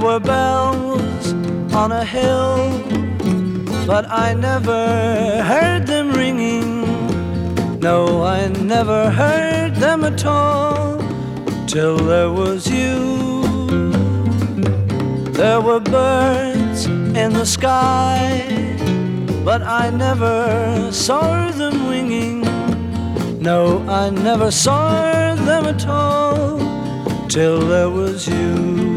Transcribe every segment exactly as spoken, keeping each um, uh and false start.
were bells on a hill, but I never heard them ringing. No, I never heard them at all, till there was you. There were birds in the sky, but I never saw them winging. No, I never saw them at all, till there was you.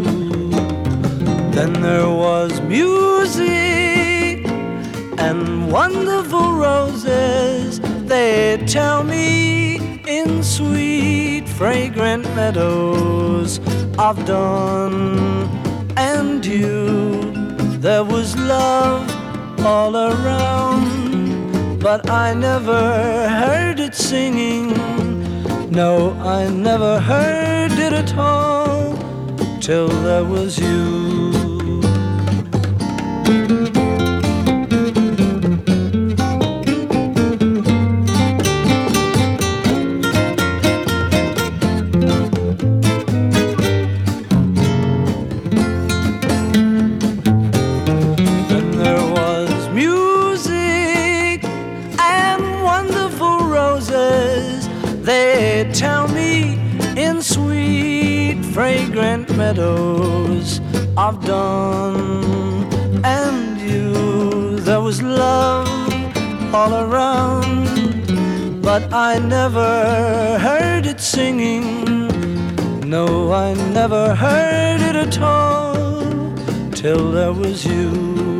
Then there was music and wonderful roses, they tell me, in sweet fragrant meadows of dawn and dew. There was love all around, but I never heard it singing. No, I never heard it at all, till there was you. They tell me, in sweet fragrant meadows of dawn and you, there was love all around, but I never heard it singing. No, I never heard it at all, till there was you.